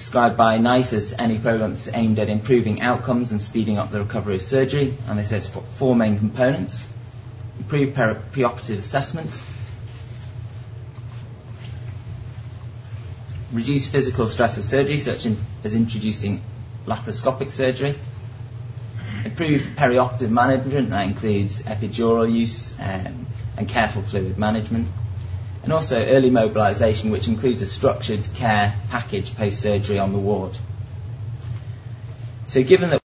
described by NICE as any program that's aimed at improving outcomes and speeding up the recovery of surgery, and this has four main components: improve preoperative assessment, reduce physical stress of surgery, such as introducing laparoscopic surgery, improve perioperative management, that includes epidural use and careful fluid management, and also early mobilisation, which includes a structured care package post-surgery on the ward. So given that